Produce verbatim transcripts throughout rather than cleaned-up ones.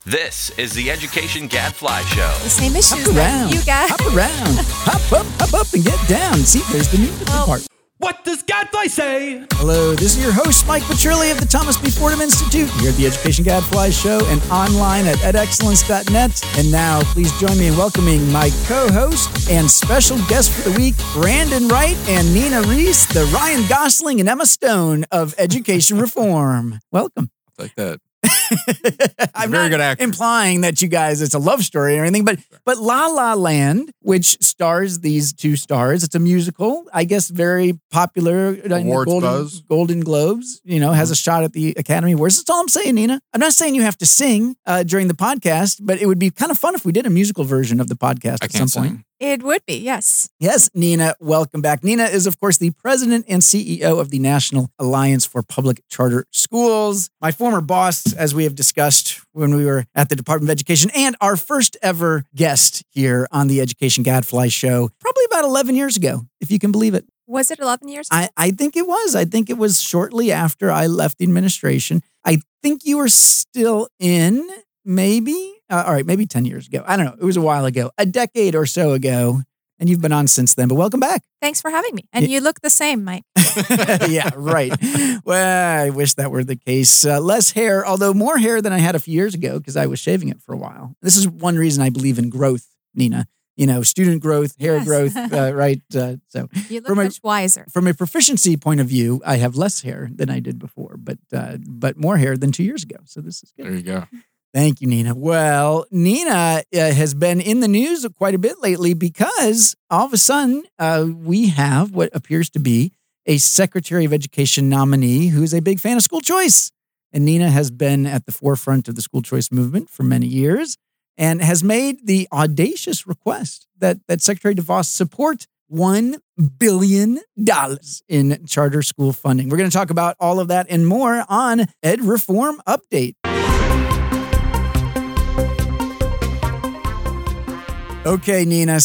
This is the Education Gadfly Show. The same issues Hop that around, you got. hop around, hop up, hop up, and get down. See, there's the musical Oh. part. What does Gadfly say? Hello, this is your host, Mike Petrilli of the Thomas B. Fordham Institute, here at the Education Gadfly Show and online at ed excellence dot net. And now, please join me in welcoming my co-host and special guest for the week, Brandon Wright and Nina Reese, the Ryan Gosling and Emma Stone of education reform. Welcome. Like that. I'm very not good actor. implying that you guys, it's a love story or anything, but but La La Land, which stars these two stars, it's a musical, I guess very popular. in the Awards Golden, buzz. Golden Globes, you know, has a shot at the Academy Awards. That's all I'm saying, Nina. I'm not saying you have to sing uh, during the podcast, but it would be kind of fun if we did a musical version of the podcast I at some can't point. sing. It would be, yes. Yes, Nina, welcome back. Nina is, of course, the president and C E O of the National Alliance for Public Charter Schools. My former boss, as we have discussed when we were at the Department of Education, and our first ever guest here on the Education Gadfly Show, probably about eleven years ago, if you can believe it. Was it eleven years ago? I, I think it was. I think it was shortly after I left the administration. I think you were still in, maybe. Uh, all right, maybe ten years ago. I don't know. It was a while ago, a decade or so ago. And you've been on since then, but welcome back. Thanks for having me. And Yeah. you look the same, Mike. Yeah, right. Well, I wish that were the case. Uh, less hair, although more hair than I had a few years ago because I was shaving it for a while. This is one reason I believe in growth, Nina. You know, student growth, hair Yes. growth, uh, right? Uh, so You look From a- much wiser. from a proficiency point of view, I have less hair than I did before, but uh, but more hair than two years ago. So this is good. There you go. Thank you, Nina. Well, Nina uh, has been in the news quite a bit lately because all of a sudden uh, we have what appears to be a Secretary of Education nominee who is a big fan of school choice. And Nina has been at the forefront of the school choice movement for many years and has made the audacious request that, that Secretary DeVos support one billion dollars in charter school funding. We're going to talk about all of that and more on Ed Reform Update. Okay, Nina.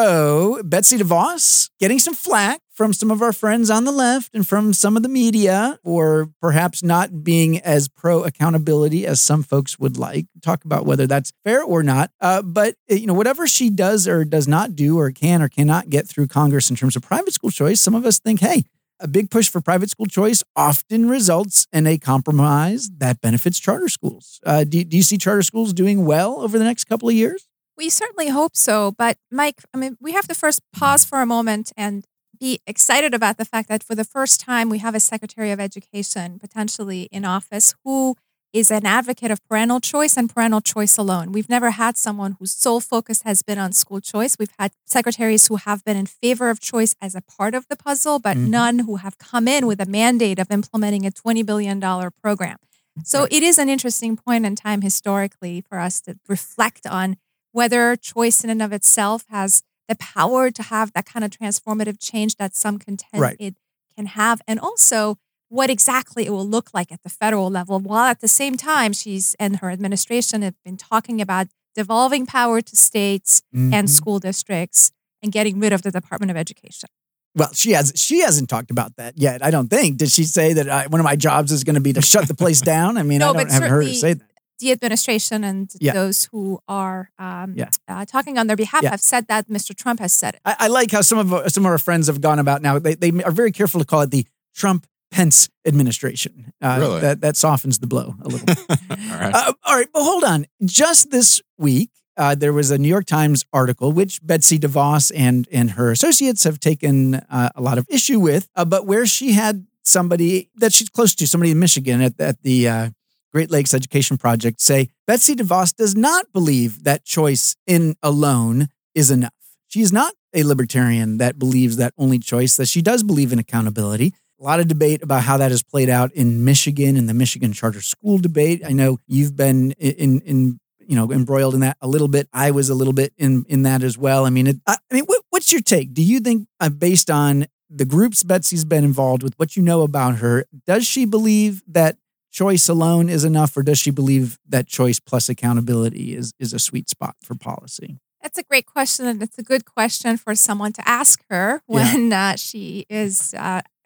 So Betsy DeVos getting some flack from some of our friends on the left and from some of the media for perhaps not being as pro accountability as some folks would like. Talk about whether that's fair or not. Uh, but, you know, whatever she does or does not do or can or cannot get through Congress in terms of private school choice, some of us think, hey, a big push for private school choice often results in a compromise that benefits charter schools. Uh, do, do you see charter schools doing well over the next couple of years? We certainly hope so. But, Mike, I mean, we have to first pause for a moment and be excited about the fact that for the first time, we have a Secretary of Education potentially in office who is an advocate of parental choice and parental choice alone. We've never had someone whose sole focus has been on school choice. We've had secretaries who have been in favor of choice as a part of the puzzle, but Mhm. none who have come in with a mandate of implementing a twenty billion dollars program. So Right. it is an interesting point in time historically for us to reflect on whether choice in and of itself has the power to have that kind of transformative change that some contend Right. it can have, and also what exactly it will look like at the federal level, while at the same time she's and her administration have been talking about devolving power to states and Mhm. school districts and getting rid of the Department of Education. Well, she has she hasn't talked about that yet. I don't think. Did she say that I, one of my jobs is going to be to shut the place down? I mean, No, I but don't haven't heard her certainly- say that. The administration and Yeah. those who are um, Yeah. uh, talking on their behalf Yeah. have said that. Mister Trump has said it. I, I like how some of our- some of our friends have gone about now. They they are very careful to call it the Trump Pence administration. Uh, Really? That that softens the blow a little bit. All right. Uh, all right, but hold on. Just this week, uh, there was a New York Times article, which Betsy DeVos and, and her associates have taken uh, a lot of issue with, uh, but where she had somebody that she's close to, somebody in Michigan at, at the uh, Great Lakes Education Project, say Betsy DeVos does not believe that choice in alone is enough. She is not a libertarian that believes that only choice, that she does believe in accountability. A lot of debate about how that has played out in Michigan, in the Michigan charter school debate. I know you've been in, in you know, embroiled in that a little bit. I was a little bit in, in that as well. I mean, it, I, I mean, what, what's your take? Do you think, uh, based on the groups Betsy's been involved with, what you know about her, does she believe that choice alone is enough, or does she believe that choice plus accountability is is a sweet spot for policy? That's a great question, and it's a good question for someone to ask her when uh, she is uh,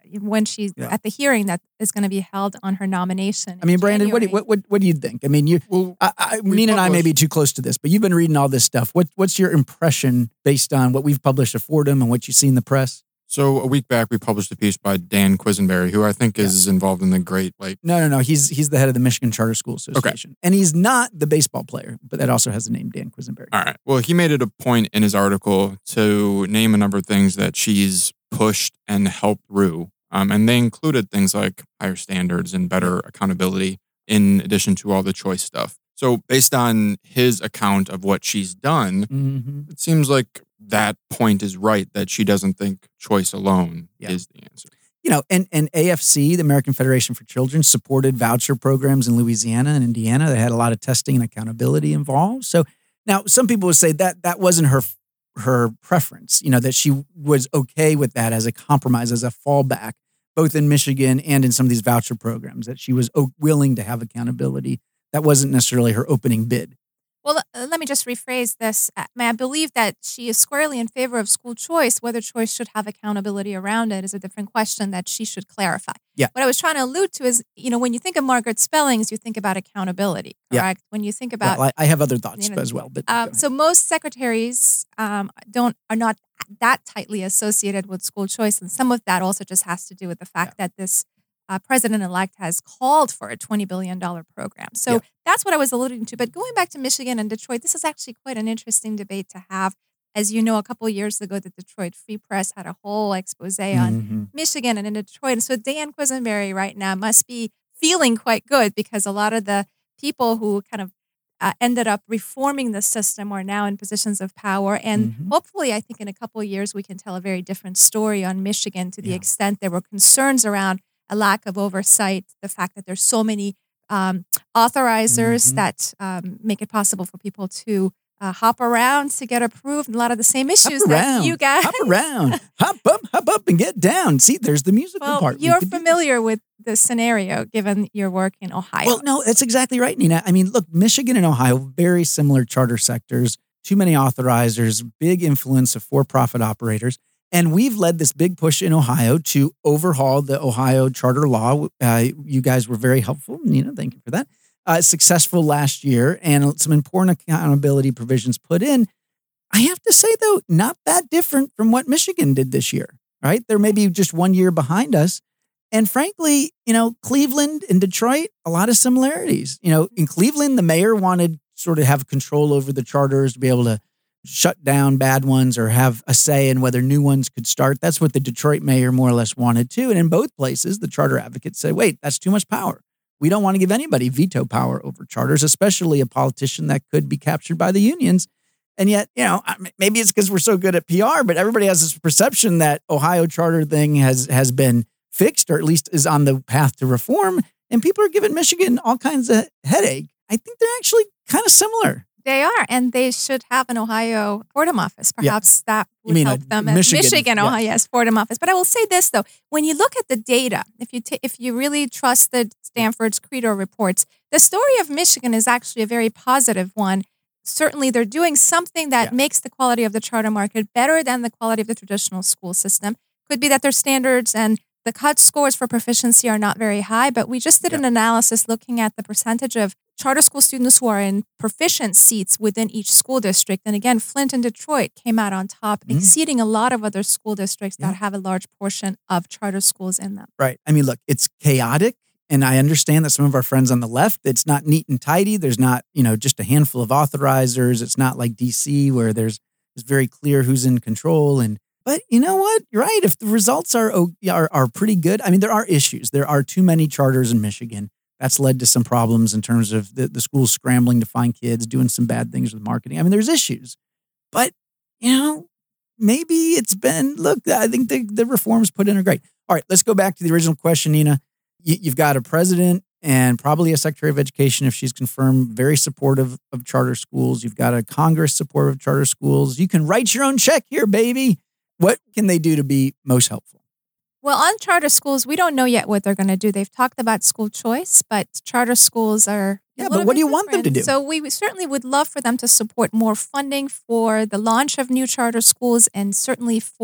when she's Yeah. at the hearing that is going to be held on her nomination. I mean, in Brandon, what do, January. what what what do you think? I mean, you, Well, I, I, we Nina and I may published- be too close to this, but you've been reading all this stuff. What what's your impression based on what we've published at Fordham and what you see in the press? So a week back, we published a piece by Dan Quisenberry, who I think is involved in the great, like, No, no, no. He's he's the head of the Michigan Charter School Association, and he's not the baseball player, but that also has the name Dan Quisenberry. all right. Well, he made it a point in his article to name a number of things that she's pushed and helped through. Um, and they included things like higher standards and better accountability in addition to all the choice stuff. So based on his account of what she's done, Mm-hmm. it seems like that point is right, that she doesn't think choice alone Yeah. is the answer. You know, and, and A F C, the American Federation for Children, supported voucher programs in Louisiana and Indiana. They had a lot of testing and accountability involved. So now some people would say that that wasn't her her preference, you know, that she was okay with that as a compromise, as a fallback, both in Michigan and in some of these voucher programs, that she was o- willing to have accountability. That wasn't necessarily her opening bid. Well, uh, let me just rephrase this. Uh, I believe that she is squarely in favor of school choice. Whether choice should have accountability around it is a different question that she should clarify. Yeah. What I was trying to allude to is, you know, when you think of Margaret Spellings, you think about accountability, Yeah. correct? When you think about Well, I, I have other thoughts you know, as well, but Um, so most secretaries um, don't are not that tightly associated with school choice, and some of that also just has to do with the fact that this uh, president-elect has called for a twenty billion dollars program. So Yeah. that's what I was alluding to. But going back to Michigan and Detroit, this is actually quite an interesting debate to have. As you know, a couple of years ago, the Detroit Free Press had a whole expose on Mhm. Michigan and in Detroit. And so Dan Quisenberry right now must be feeling quite good because a lot of the people who kind of uh, ended up reforming the system are now in positions of power. And Mhm. hopefully, I think in a couple of years, we can tell a very different story on Michigan to the Yeah. extent there were concerns around a lack of oversight, the fact that there's so many um, authorizers Mhm. that um, make it possible for people to uh, hop around to get approved. A lot of the same issues Hop that around, you guys. hop around, hop up, hop up, and get down. See, there's the musical Well, part. We you're could do this. familiar with the scenario given your work in Ohio. Well, no, that's exactly right, Nina. I mean, look, Michigan and Ohio, very similar charter sectors, too many authorizers, big influence of for-profit operators. And we've led this big push in Ohio to overhaul the Ohio charter law. Uh, you guys were very helpful, Nina. Thank you for that. Uh, successful last year, and some important accountability provisions put in. I have to say, though, not that different from what Michigan did this year, right? They're maybe just one year behind us. And frankly, you know, Cleveland and Detroit, a lot of similarities. You know, in Cleveland, the mayor wanted sort of have control over the charters to be able to shut down bad ones or have a say in whether new ones could start. That's what the Detroit mayor more or less wanted too. And in both places, the charter advocates said, wait, that's too much power. We don't want to give anybody veto power over charters, especially a politician that could be captured by the unions. And yet, you know, maybe it's because we're so good at P R, but everybody has this perception that Ohio charter thing has has been fixed or at least is on the path to reform. And people are giving Michigan all kinds of headache. I think they're actually kind of similar. They are, and they should have an Ohio Fordham office. Perhaps that You would mean help a them. Michigan, Michigan yeah. Ohio, yes, Fordham office. But I will say this though: when you look at the data, if you ta- if you really trusted Stanford's Credo reports, the story of Michigan is actually a very positive one. Certainly, they're doing something that Yeah. makes the quality of the charter market better than the quality of the traditional school system. Could be that their standards and the cut scores for proficiency are not very high, but we just did Yeah. an analysis looking at the percentage of charter school students who are in proficient seats within each school district. And again, Flint and Detroit came out on top, Mhm. exceeding a lot of other school districts Yeah. that have a large portion of charter schools in them. Right. I mean, look, it's chaotic. And I understand that some of our friends on the left, it's not neat and tidy. There's not, you know, just a handful of authorizers. It's not like D C where there's it's very clear who's in control. And but you know what? You're right. If the results are o- are are pretty good, I mean, there are issues. There are too many charters in Michigan. That's led to some problems in terms of the, the schools scrambling to find kids, doing some bad things with marketing. I mean, there's issues. But, you know, maybe it's been, look, I think the, the reforms put in are great. All right, let's go back to the original question, Nina. You, you've got a president and probably a secretary of education, if she's confirmed, very supportive of charter schools. You've got a Congress supportive of charter schools. You can write your own check here, baby. What can they do to be most helpful? Well, on charter schools, we don't know yet what they're going to do. They've talked about school choice, but charter schools are. Yeah, a but little what bit do you want them to different. do? So we certainly would love for them to support more funding for the launch of new charter schools and certainly for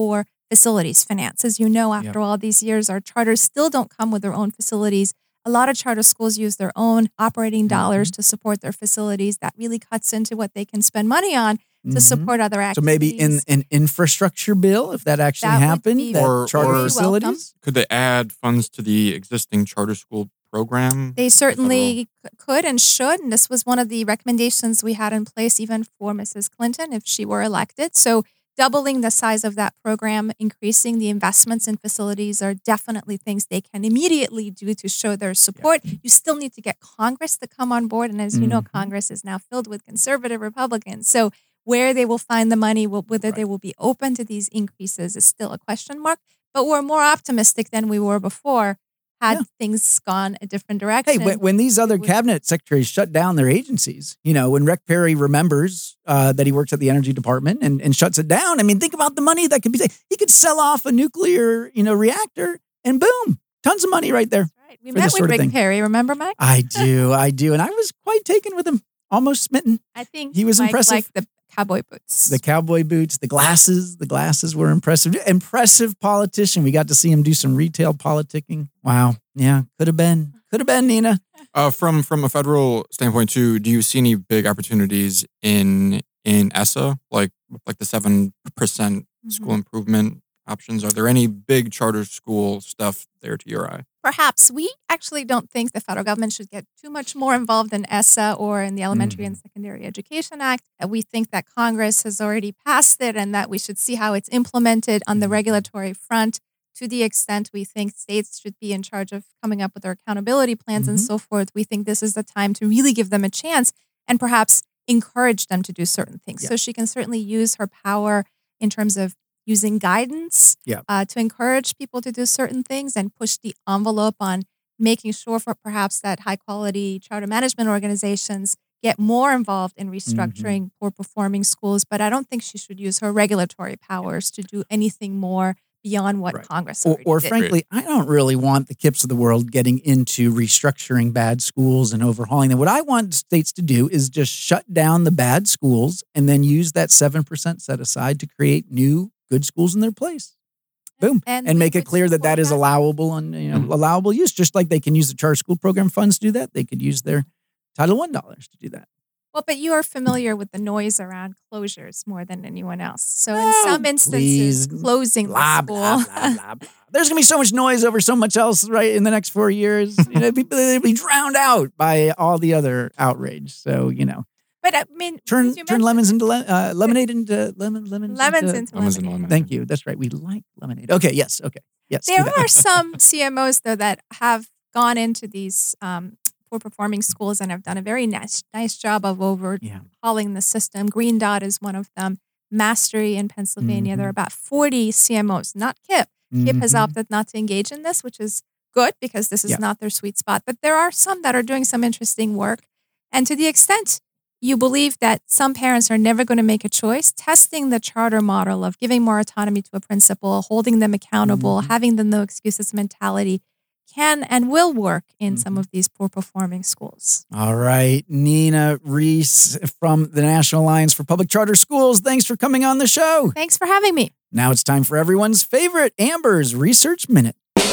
facilities finance. As you know, after all these years, our charters still don't come with their own facilities. A lot of charter schools use their own operating dollars mm-hmm. to support their facilities. That really cuts into what they can spend money on to mm-hmm. support other activities. So maybe in an infrastructure bill, if that actually that happened, that or, charter or facilities? Welcome. Could they add funds to the existing charter school program? They certainly could and should. And this was one of the recommendations we had in place even for Missus Clinton if she were elected. So doubling the size of that program, increasing the investments in facilities are definitely things they can immediately do to show their support. Yeah. You still need to get Congress to come on board. And as mm-hmm. you know, Congress is now filled with conservative Republicans. So where they will find the money, whether right. they will be open to these increases is still a question mark. But we're more optimistic than we were before had yeah. things gone a different direction. Hey, when, when these other cabinet secretaries shut down their agencies, you know, when Rick Perry remembers uh, that he works at the Energy Department and, and shuts it down, I mean, think about the money that could be saved. He could sell off a nuclear, you know, reactor and boom, tons of money right there. That's right. We met with Rick Perry, remember, Mike? I do, I do. And I was quite taken with him, almost smitten. I think he was Mike impressive. Like the cowboy boots. The cowboy boots, the glasses, the glasses were impressive. Impressive politician. We got to see him do some retail politicking. Wow. Yeah, could have been. Could have been, Nina. Uh, from from a federal standpoint too, do you see any big opportunities in in E S A, like like the seven percent mm-hmm. school improvement options? Are there any big charter school stuff there to your eye? Perhaps. We actually don't think the federal government should get too much more involved in E S A or in the Elementary mm-hmm. and Secondary Education Act. We think that Congress has already passed it and that we should see how it's implemented on the regulatory front. To the extent we think states should be in charge of coming up with their accountability plans mm-hmm. and so forth, we think this is the time to really give them a chance and perhaps encourage them to do certain things. Yeah. So she can certainly use her power in terms of using guidance yeah. uh, to encourage people to do certain things and push the envelope on making sure for perhaps that high quality charter management organizations get more involved in restructuring mm-hmm. poor performing schools. But I don't think she should use her regulatory powers to do anything more beyond what right. Congress or, or did. frankly, I don't really want the Kips of the world getting into restructuring bad schools and overhauling them. What I want states to do is just shut down the bad schools and then use that seven percent set aside to create new good schools in their place. Boom. And, and make it clear that that is allowable and you know, mm-hmm. allowable use, just like they can use the charter school program funds to do that. They could use their Title One dollars to do that. Well, but you are familiar with the noise around closures more than anyone else. So in oh, some instances, please. closing blah, the school. Blah, blah, blah, blah. There's going to be so much noise over so much else, right, in the next four years. You know, people they'll be drowned out by all the other outrage. So, you know. But I mean, turn turn lemons into le- uh, lemonade into lemon lemons lemons into, into lemons lemonade. lemonade. Thank you. That's right. We like lemonade. Okay. Yes. Okay. Yes. There are some C M Os though that have gone into these um, poor performing schools and have done a very nice nice job of overhauling yeah. the system. Green Dot is one of them. Mastery in Pennsylvania. Mm-hmm. There are about forty C M Os, not KIPP. Mm-hmm. KIPP has opted not to engage in this, which is good because this is yeah. not their sweet spot. But there are some that are doing some interesting work. And to the extent you believe that some parents are never going to make a choice, testing the charter model of giving more autonomy to a principal, holding them accountable, mm-hmm. having the no excuses mentality can and will work in mm-hmm. some of these poor performing schools. All right. Nina Reese from the National Alliance for Public Charter Schools. Thanks for coming on the show. Thanks for having me. Now it's time for everyone's favorite, Amber's Research Minute.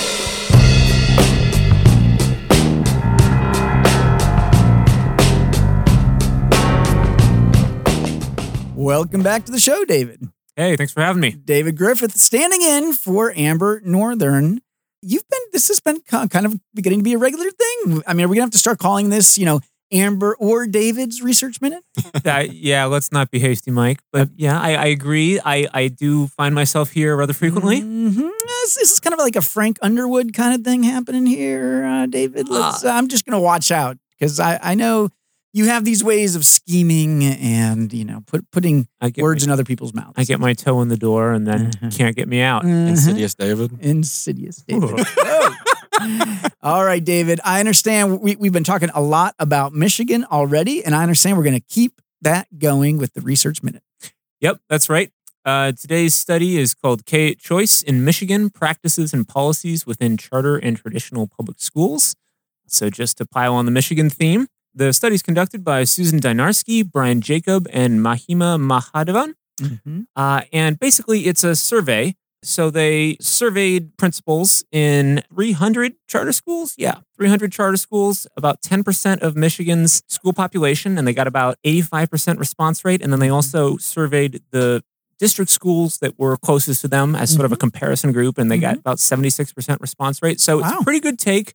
Welcome back to the show, David. Hey, thanks for having me. David Griffith standing in for Amber Northern. You've been, this has been kind of beginning to be a regular thing. I mean, are we going to have to start calling this, you know, Amber or David's Research Minute? uh, yeah, let's not be hasty, Mike. But yeah, I, I agree. I, I do find myself here rather frequently. Mm-hmm. This, this is kind of like a Frank Underwood kind of thing happening here, uh, David. Let's, uh, I'm just going to watch out because I, I know you have these ways of scheming and, you know, put, putting words my, in other people's mouths. I get my toe in the door and then uh-huh. can't get me out. Uh-huh. Insidious David. Insidious David. All right, David. I understand we, we've been talking a lot about Michigan already, and I understand we're going to keep that going with the Research Minute. Yep, that's right. Uh, today's study is called K eight Choice in Michigan, Practices and Policies Within Charter and Traditional Public Schools. So just to pile on the Michigan theme, the study is conducted by Susan Dynarski, Brian Jacob, and Mahima Mahadevan. Mm-hmm. Uh, and basically, it's a survey So they surveyed principals in three hundred charter schools. Yeah, three hundred charter schools, about ten percent of Michigan's school population, and they got about eighty-five percent response rate. And then they also surveyed the district schools that were closest to them as sort of a comparison group, and they got about seventy-six percent response rate. So it's Wow. a pretty good take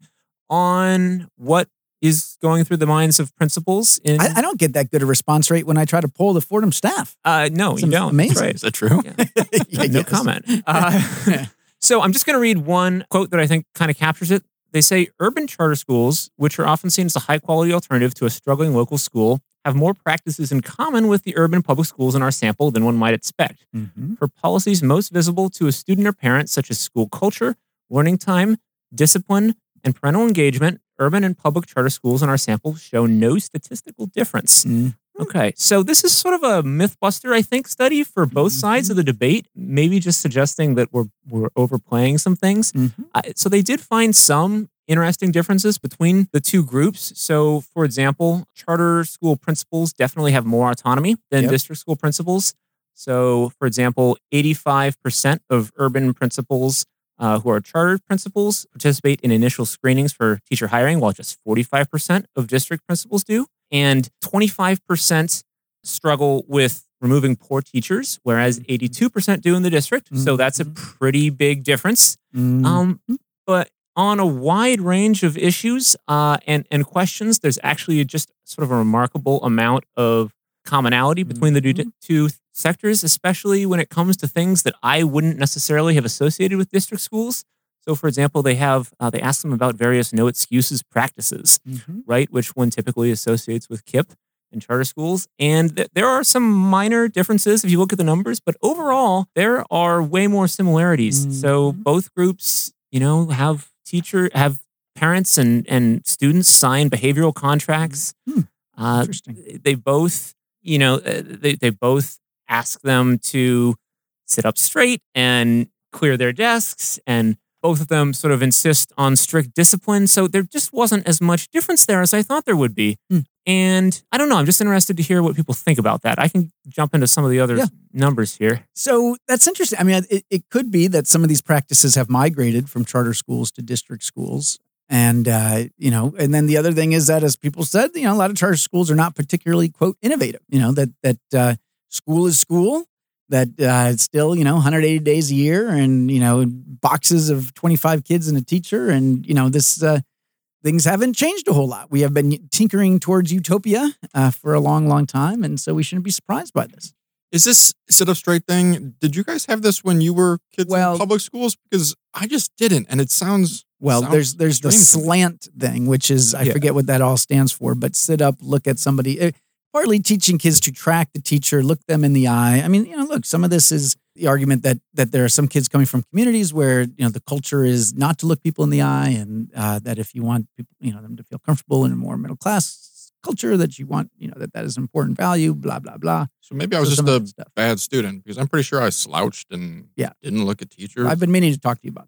on what is going through the minds of principals. In I, I don't get that good a response rate when I try to poll the Fordham staff. uh, no, It's you don't. amazing. That's right. Is that true? Yeah, No yes. comment. Uh, so I'm just going to read one quote that I think kind of captures it. They say, urban charter schools, which are often seen as a high-quality alternative to a struggling local school, have more practices in common with the urban public schools in our sample than one might expect. Mhm. For policies most visible to a student or parent, such as school culture, learning time, discipline, and parental engagement, urban and public charter schools in our sample show no statistical difference. Mm. Okay, so this is sort of a mythbuster, I think, study for both sides of the debate, maybe just suggesting that we're, we're overplaying some things. Mhm. Uh, so they did find some interesting differences between the two groups. So, for example, charter school principals definitely have more autonomy than Yep. district school principals. So, for example, eighty-five percent of urban principals uh, who are charter principals participate in initial screenings for teacher hiring, while just forty-five percent of district principals do. And twenty-five percent struggle with removing poor teachers, whereas eighty-two percent do in the district. So that's a pretty big difference. Mm. Um, but on a wide range of issues uh, and, and questions, there's actually just sort of a remarkable amount of commonality between the two, two sectors, especially when it comes to things that I wouldn't necessarily have associated with district schools. So, for example, they have uh, they ask them about various no excuses practices, Mhm. right, which one typically associates with KIPP in charter schools. And th- there are some minor differences if you look at the numbers, but overall, there are way more similarities. So both groups, you know, have teacher, have parents and, and students sign behavioral contracts. Hmm. Uh, Interesting. they both, you know, uh, they, they both ask them to sit up straight and clear their desks, and both of them sort of insist on strict discipline. So there just wasn't as much difference there as I thought there would be. Hmm. And I don't know, I'm just interested to hear what people think about that. I can jump into some of the other Yeah. numbers here. So that's interesting. I mean, it, it could be that some of these practices have migrated from charter schools to district schools. And, uh, you know, and then the other thing is that, as people said, you know, a lot of charter schools are not particularly, quote, innovative, you know, that, that uh, school is school, that uh, it's still, you know, one hundred eighty days a year and, you know, boxes of twenty-five kids and a teacher. And, you know, this, uh, things haven't changed a whole lot. We have been tinkering towards utopia uh, for a long, long time. And so we shouldn't be surprised by this. Is this sit up straight thing? Did you guys have this when you were kids Well- in public schools? Because I just didn't, and it sounds Well, sounds there's there's the strange to me. slant thing, which is I Yeah. forget what that all stands for, but sit up, look at somebody. eh, Partly teaching kids to track the teacher, look them in the eye. I mean, you know, look, some of this is the argument that that there are some kids coming from communities where you know the culture is not to look people in the eye, and uh, that if you want people, you know, them to feel comfortable in a more middle class culture, that you want, you know, that that is an important value. Blah blah blah. So maybe I was So just some of a that stuff. bad student because I'm pretty sure I slouched and Yeah. didn't look at teachers. I've been meaning to talk to you about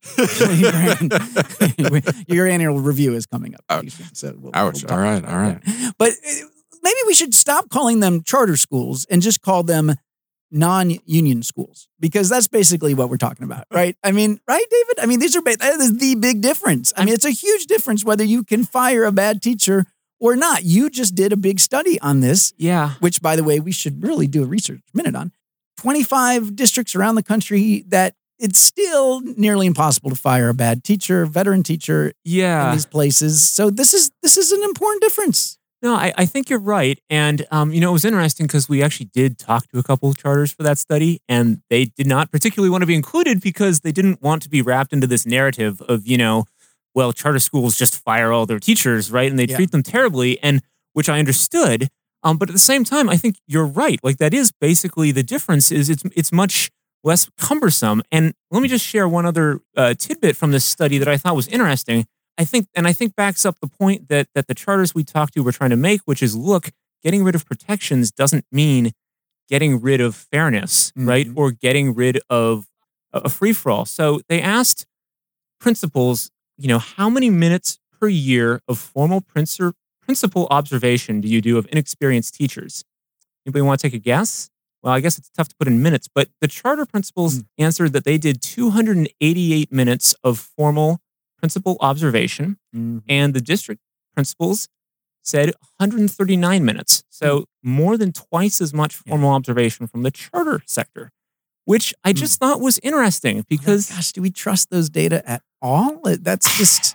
that. your, your annual review is coming up. Ouch. So we'll, Ouch. we'll talk All right, about all right. that. But uh, maybe we should stop calling them charter schools and just call them non-union schools, because that's basically what we're talking about, right? I mean, right, David? I mean, these are ba- that is the big difference. I mean, it's a huge difference whether you can fire a bad teacher or not. You just did a big study on this, Yeah. which, by the way, we should really do a research minute on. twenty-five districts around the country that it's still nearly impossible to fire a bad teacher, veteran teacher in Yeah. these places. So this is this is an important difference. No, I, I think you're right. And, um, you know, it was interesting because we actually did talk to a couple of charters for that study, and they did not particularly want to be included because they didn't want to be wrapped into this narrative of, you know, well, charter schools just fire all their teachers, right? And they Yeah. treat them terribly, and which I understood. Um, but at the same time, I think you're right. Like, that is basically the difference is it's it's much less cumbersome. And let me just share one other uh, tidbit from this study that I thought was interesting. I think, and I think backs up the point that that the charters we talked to were trying to make, which is, look, getting rid of protections doesn't mean getting rid of fairness, right? Mhm. Or getting rid of a, a free for all. So they asked principals, you know, how many minutes per year of formal princi- principal observation do you do of inexperienced teachers? Anybody want to take a guess? well, I guess it's tough to put in minutes, but the charter principals Mm. answered that they did two hundred eighty-eight minutes of formal principal observation, Mhm. and the district principals said one hundred thirty-nine minutes. So more than twice as much Yeah. formal observation from the charter sector, which I just thought was interesting because gosh, do we trust those data at all? That's just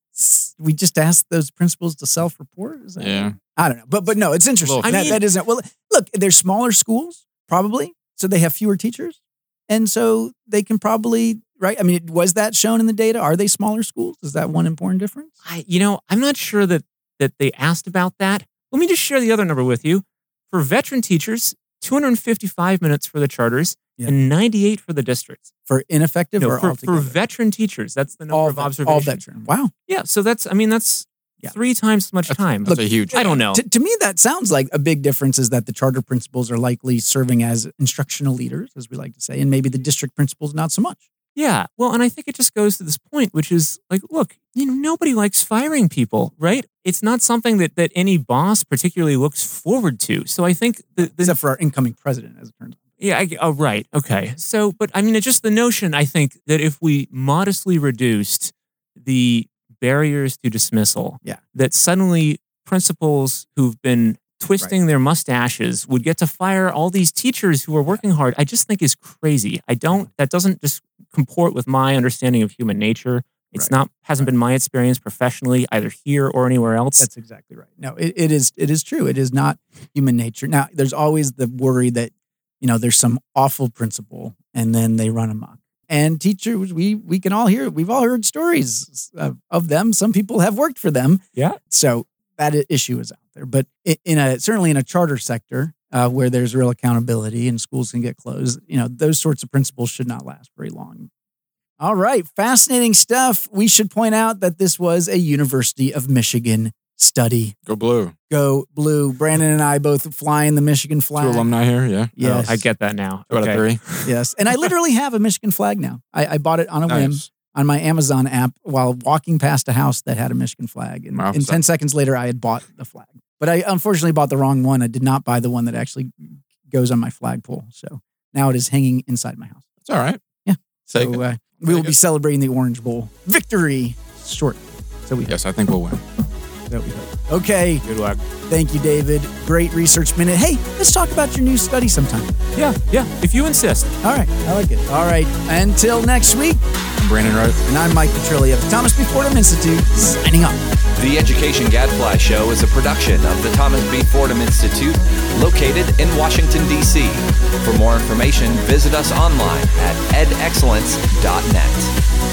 we just ask those principals to self-report. Is that Yeah. I don't know, but but no, it's interesting. I that, mean- that isn't well. Look, they're smaller schools probably, so they have fewer teachers, and so they can probably right. I mean, was that shown in the data? Are they smaller schools? Is that one important difference? I, you know, I'm not sure that that they asked about that. Let me just share the other number with you. For veteran teachers, two hundred fifty-five minutes for the charters Yeah. and ninety-eight for the districts. For ineffective No, or for, altogether? for veteran teachers, that's the number all of vet- observations. all veteran. Wow. Yeah, so that's I mean that's Yeah. three times as much time. That's a huge. I don't know. To, to me, that sounds like a big difference is that the charter principals are likely serving as instructional leaders, as we like to say, and maybe the district principals not so much. Yeah, well, and I think it just goes to this point, which is like, look, you know, nobody likes firing people, right? It's not something that that any boss particularly looks forward to. So I think the, the Except for our incoming president, as it turns out. Yeah, I, oh, right. Okay. So, but I mean, it's just the notion, I think, that if we modestly reduced the barriers to dismissal, Yeah. that suddenly principals who've been twisting their mustaches would get to fire all these teachers who are working hard, I just think is crazy. I don't, that doesn't just comport with my understanding of human nature. It's Right. not, hasn't been my experience professionally, either here or anywhere else. That's exactly right. No, it, it is it is true. It is not human nature. Now, there's always the worry that, you know, there's some awful principal and then they run amok. And teachers, we we can all hear, we've all heard stories of, of them. Some people have worked for them. Yeah. So that i- issue is out there. But i- in a certainly in a charter sector uh, where there's real accountability and schools can get closed, you know, those sorts of principles should not last very long. All right, fascinating stuff. We should point out that this was a University of Michigan study. Go blue. Go blue. Brandon and I both flying the Michigan Two flag. alumni here. Yeah. Yes. Oh, I get that now. Two out of Okay. three. Yes. And I literally have a Michigan flag now. I, I bought it on a whim Nice. on my Amazon app while walking past a house that had a Michigan flag. And, Wow. and ten seconds later, I had bought the flag. But I unfortunately bought the wrong one. I did not buy the one that actually goes on my flagpole. So now it is hanging inside my house. It's all right. Yeah. Take So it. uh, we will be celebrating the Orange Bowl victory shortly. So we Yes, I think we'll win. that we hope. Okay. Good luck. Thank you, David. Great research minute. Hey, let's talk about your new study sometime. Yeah, yeah, if you insist. All right. I like it. All right. Until next week. I'm Brandon Wright. And I'm Mike Petrilli of the Thomas B. Fordham Institute, signing off. The Education Gadfly Show is a production of the Thomas B. Fordham Institute, located in Washington, D C For more information, visit us online at ed excellence dot net.